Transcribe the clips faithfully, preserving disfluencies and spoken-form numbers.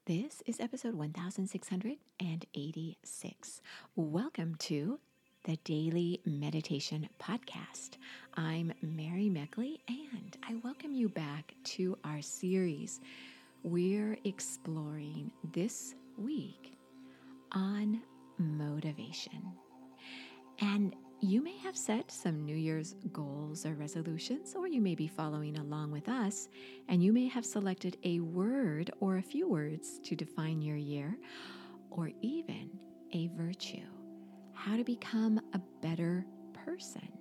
This is episode one thousand six hundred eighty-six. Welcome to the Daily Meditation Podcast. I'm Mary Meckley, and I welcome you back to our series. We're exploring this week on motivation. And you may have set some New Year's goals or resolutions, or you may be following along with us, and you may have selected a word or a few words to define your year, or even a virtue, how to become a better person,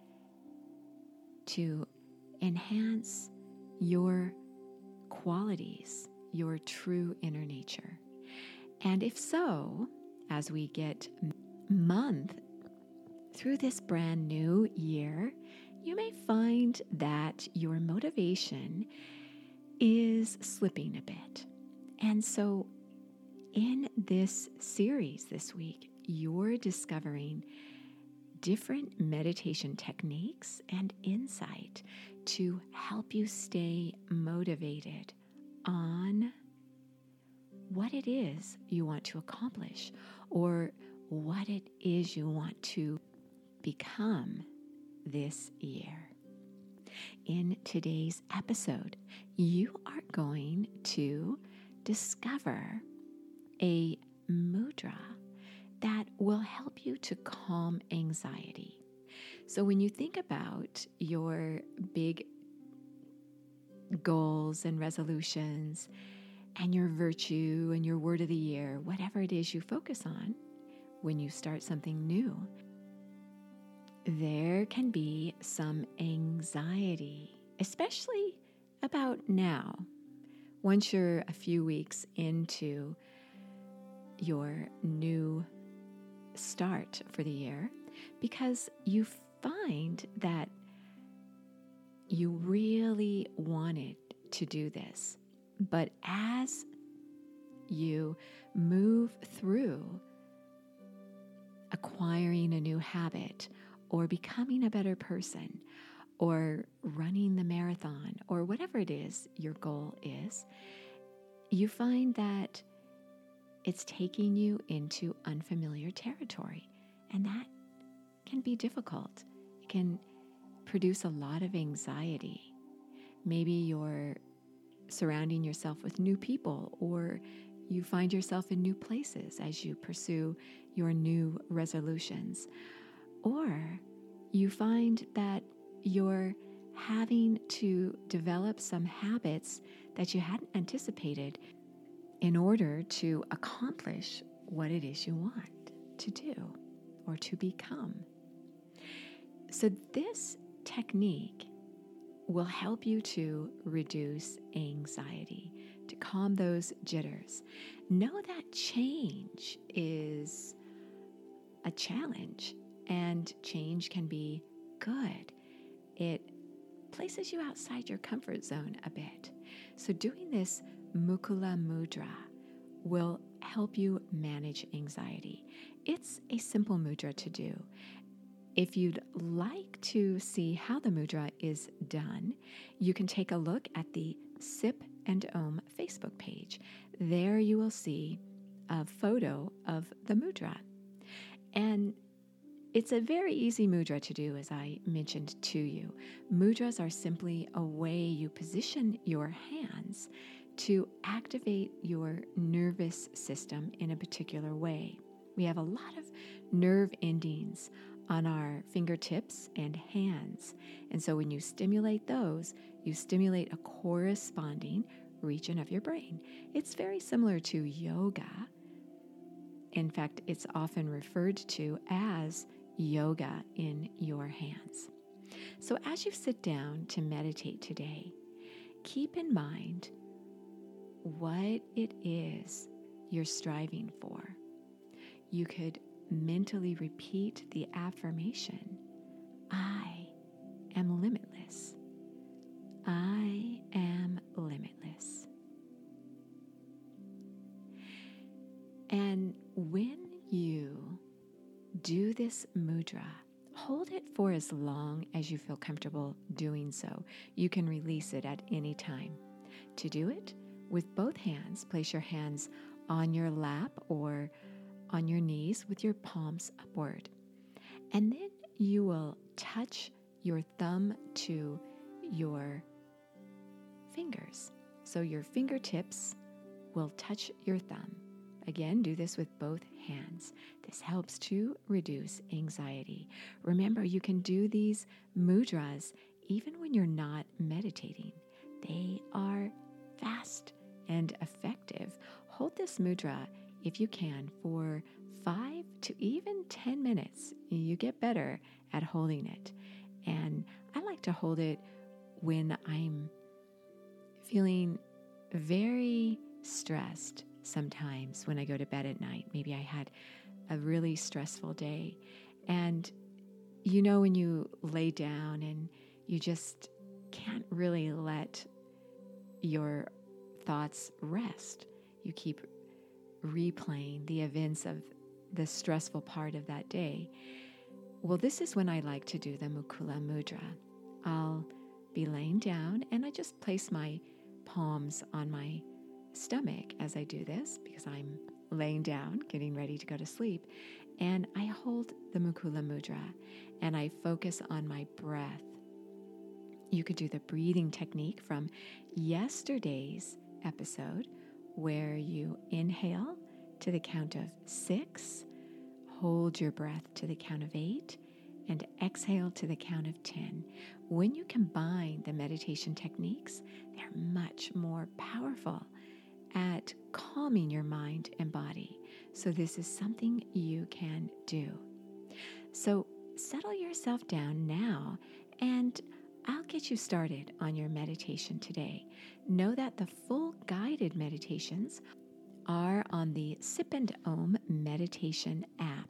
to enhance your qualities, your true inner nature. And if so, as we get month through this brand new year, you may find that your motivation is slipping a bit. And so in this series this week, you're discovering different meditation techniques and insight to help you stay motivated on what it is you want to accomplish or what it is you want to become this year. In today's episode, you are going to discover a mudra that will help you to calm anxiety. So when you think about your big goals and resolutions and your virtue and your word of the year, whatever it is you focus on when you start something new, there can be some anxiety, especially about now. Once you're a few weeks into your new start for the year, because you find that you really wanted to do this, but as you move through acquiring a new habit, or becoming a better person, or running the marathon, or whatever it is your goal is, you find that it's taking you into unfamiliar territory. And that can be difficult. It can produce a lot of anxiety. Maybe you're surrounding yourself with new people, or you find yourself in new places as you pursue your new resolutions. Or you find that you're having to develop some habits that you hadn't anticipated in order to accomplish what it is you want to do or to become. So this technique will help you to reduce anxiety, to calm those jitters. Know that change is a challenge. And change can be good. It places you outside your comfort zone a bit. So doing this Mukula Mudra will help you manage anxiety. It's a simple mudra to do. If you'd like to see how the mudra is done, you can take a look at the Sip and Om Facebook page. There you will see a photo of the mudra. And it's a very easy mudra to do, as I mentioned to you. Mudras are simply a way you position your hands to activate your nervous system in a particular way. We have a lot of nerve endings on our fingertips and hands. And so when you stimulate those, you stimulate a corresponding region of your brain. It's very similar to yoga. In fact, it's often referred to as yoga in your hands. So as you sit down to meditate today, keep in mind what it is you're striving for. You could mentally repeat the affirmation, I am limitless. I am limitless. And when you do this mudra, hold it for as long as you feel comfortable doing so. You can release it at any time. To do it, with both hands, place your hands on your lap or on your knees with your palms upward. And then you will touch your thumb to your fingers. So your fingertips will touch your thumb. Again, do this with both hands. This helps to reduce anxiety. Remember, you can do these mudras even when you're not meditating. They are fast and effective. Hold this mudra, if you can, for five to even ten minutes. You get better at holding it. And I like to hold it when I'm feeling very stressed sometimes when I go to bed at night. Maybe I had a really stressful day. And you know when you lay down and you just can't really let your thoughts rest. You keep replaying the events of the stressful part of that day. Well, this is when I like to do the Mukula Mudra. I'll be laying down and I just place my palms on my stomach as I do this because I'm laying down, getting ready to go to sleep. And I hold the Mukula Mudra and I focus on my breath. You could do the breathing technique from yesterday's episode where you inhale to the count of six, hold your breath to the count of eight, and exhale to the count of ten. When you combine the meditation techniques, they're much more powerful at calming your mind and body. So this is something you can do. So settle yourself down now and I'll get you started on your meditation today. Know that the full guided meditations are on the Sip and Om meditation app,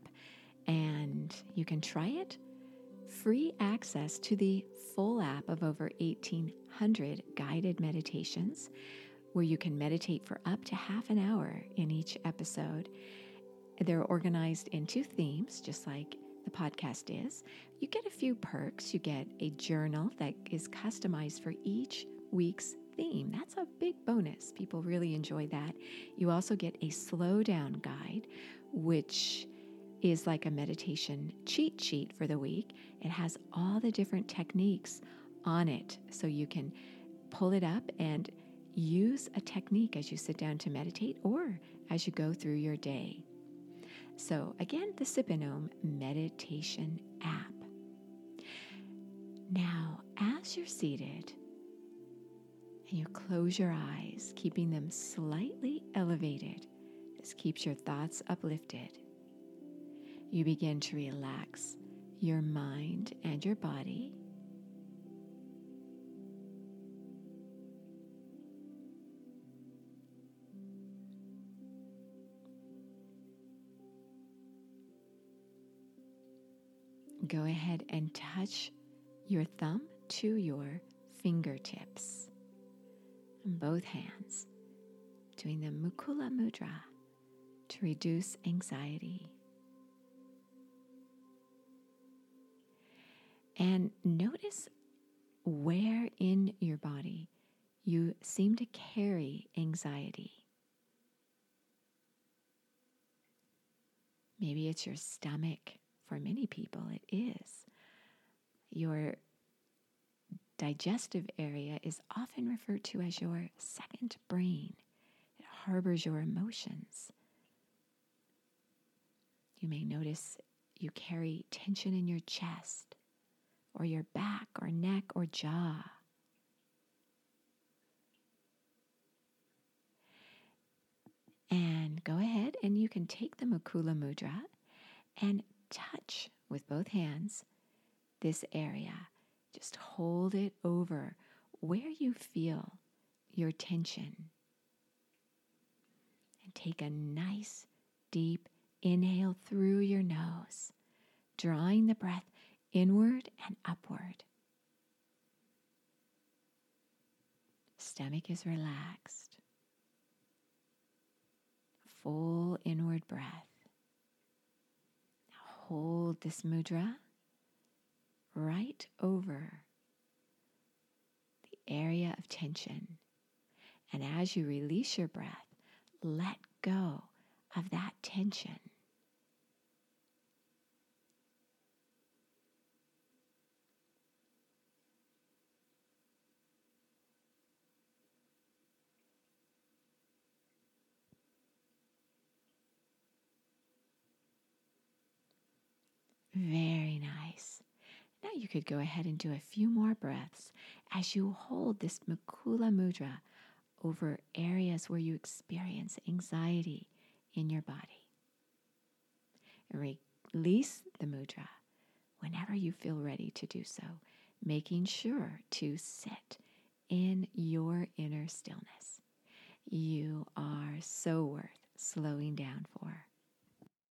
and you can try it. Free access to the full app of over eighteen hundred guided meditations, where you can meditate for up to half an hour in each episode. They're organized into themes, just like the podcast is. You get a few perks. You get a journal that is customized for each week's theme. That's a big bonus. People really enjoy that. You also get a slow down guide, which is like a meditation cheat sheet for the week. It has all the different techniques on it, so you can pull it up and use a technique as you sit down to meditate or as you go through your day. So again, the Sip and Om meditation app. Now, as you're seated and you close your eyes, keeping them slightly elevated, this keeps your thoughts uplifted. You begin to relax your mind and your body. Go ahead and touch your thumb to your fingertips. And both hands, doing the Mukula Mudra to reduce anxiety. And notice where in your body you seem to carry anxiety. Maybe it's your stomach. For many people, it is. Your digestive area is often referred to as your second brain. It harbors your emotions. You may notice you carry tension in your chest, or your back, or neck, or jaw. And go ahead and you can take the Mukula Mudra and touch with both hands this area. Just hold it over where you feel your tension. And take a nice deep inhale through your nose, drawing the breath inward and upward. Stomach is relaxed. Full inward breath. Hold this mudra right over the area of tension And as you release your breath, let go of that tension. Very nice. Now you could go ahead and do a few more breaths as you hold this Mukula Mudra over areas where you experience anxiety in your body. Release the mudra whenever you feel ready to do so, making sure to sit in your inner stillness. You are so worth slowing down for.